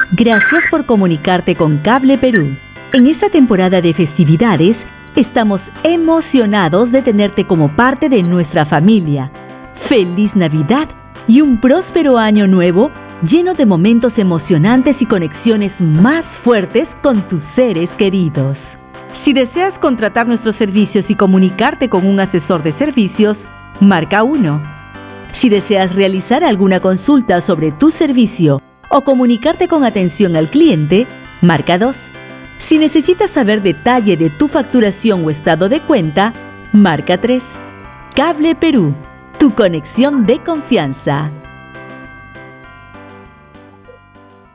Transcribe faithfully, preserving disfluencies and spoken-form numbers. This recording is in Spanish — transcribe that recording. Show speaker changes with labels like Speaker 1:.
Speaker 1: Gracias por comunicarte con Cable Perú. En esta temporada de festividades, estamos emocionados de tenerte como parte de nuestra familia. ¡Feliz Navidad y un próspero año nuevo lleno de momentos emocionantes y conexiones más fuertes con tus seres queridos! Si deseas contratar nuestros servicios y comunicarte con un asesor de servicios, marca uno. Si deseas realizar alguna consulta sobre tu servicio o comunicarte con atención al cliente, marca dos. Si necesitas saber detalle de tu facturación o estado de cuenta, marca tres. Cable Perú, tu conexión de confianza.